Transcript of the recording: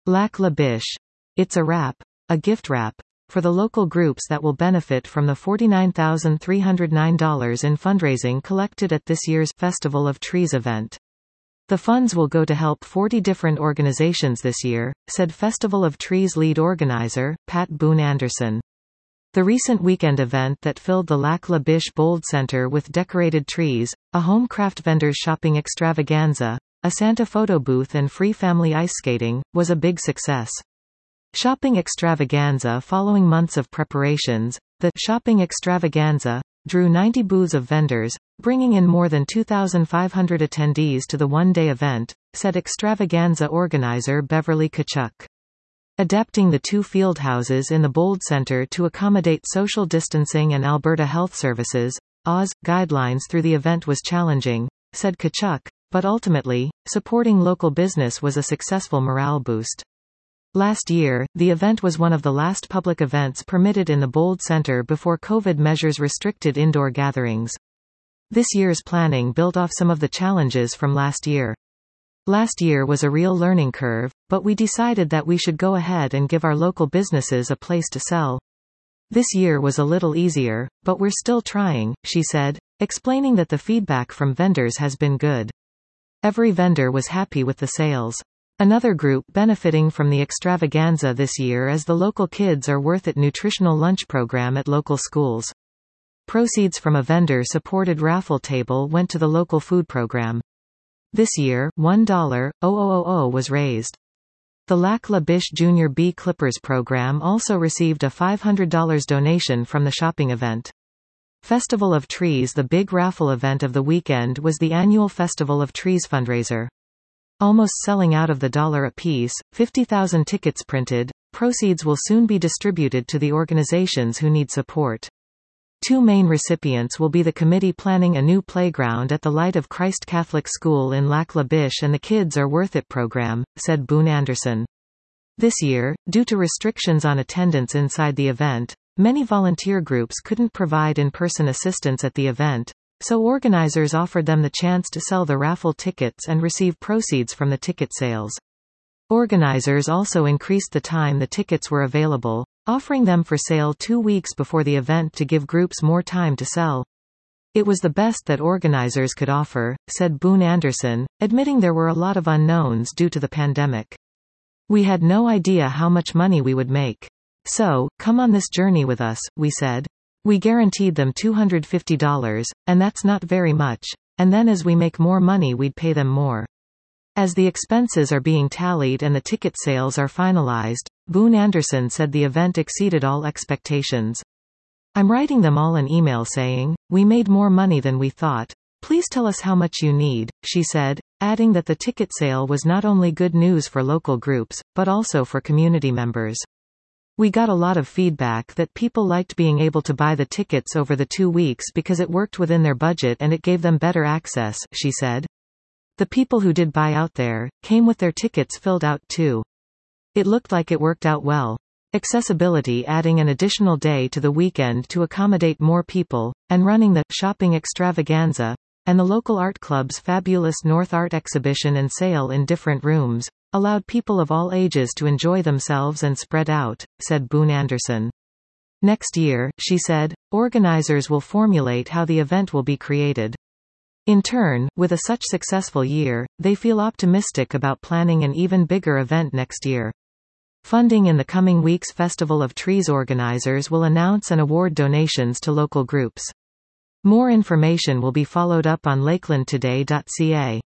Lac La Biche. It's a wrap. A gift wrap. For the local groups that will benefit from the $49,309 in fundraising collected at this year's Festival of Trees event. The funds will go to help 40 different organizations this year, said Festival of Trees lead organizer, Pat Boone Anderson. The recent weekend event that filled the Lac La Biche Bold Center with decorated trees, a home craft vendors shopping extravaganza, a Santa photo booth and free family ice skating, was a big success. Shopping extravaganza. Following months of preparations, the Shopping Extravaganza drew 90 booths of vendors, bringing in more than 2,500 attendees to the one-day event, said extravaganza organizer Beverly Kachuk. Adapting the two field houses in the Bold Center to accommodate social distancing and Alberta Health Services (AWS) guidelines through the event was challenging, said Kachuk, but ultimately, supporting local business was a successful morale boost. Last year, the event was one of the last public events permitted in the Bold Center before COVID measures restricted indoor gatherings. This year's planning built off some of the challenges from last year. Last year was a real learning curve, but we decided that we should go ahead and give our local businesses a place to sell. This year was a little easier, but we're still trying, she said, explaining that the feedback from vendors has been good. Every vendor was happy with the sales. Another group benefiting from the extravaganza this year is the Local Kids Are Worth It nutritional lunch program at local schools. Proceeds from a vendor-supported raffle table went to the local food program. This year, $1,000 was raised. The Lac La Biche Junior Bee Clippers program also received a $500 donation from the shopping event. Festival of Trees. The big raffle event of the weekend was the annual Festival of Trees fundraiser. Almost selling out of the $1 apiece, 50,000 tickets printed, proceeds will soon be distributed to the organizations who need support. Two main recipients will be the committee planning a new playground at the Light of Christ Catholic School in Lac La Biche and the Kids Are Worth It program, said Boone Anderson. This year, due to restrictions on attendance inside the event, many volunteer groups couldn't provide in-person assistance at the event, so organizers offered them the chance to sell the raffle tickets and receive proceeds from the ticket sales. Organizers also increased the time the tickets were available, offering them for sale 2 weeks before the event to give groups more time to sell. It was the best that organizers could offer, said Boone Anderson, admitting there were a lot of unknowns due to the pandemic. We had no idea how much money we would make. So, come on this journey with us, we said. We guaranteed them $250, and that's not very much, and then as we make more money we'd pay them more. As the expenses are being tallied and the ticket sales are finalized, Boone Anderson said the event exceeded all expectations. I'm writing them all an email saying, we made more money than we thought. Please tell us how much you need, she said, adding that the ticket sale was not only good news for local groups, but also for community members. We got a lot of feedback that people liked being able to buy the tickets over the 2 weeks because it worked within their budget and it gave them better access, she said. The people who did buy out there, came with their tickets filled out too. It looked like it worked out well. Accessibility. Adding an additional day to the weekend to accommodate more people, and running the Shopping Extravaganza, and the local art club's fabulous North Art exhibition and sale in different rooms, allowed people of all ages to enjoy themselves and spread out, said Boone Anderson. Next year, she said, organizers will formulate how the event will be created. In turn, with a such successful year, they feel optimistic about planning an even bigger event next year. Funding in the coming weeks. Festival of Trees organizers will announce and award donations to local groups. More information will be followed up on lakelandtoday.ca.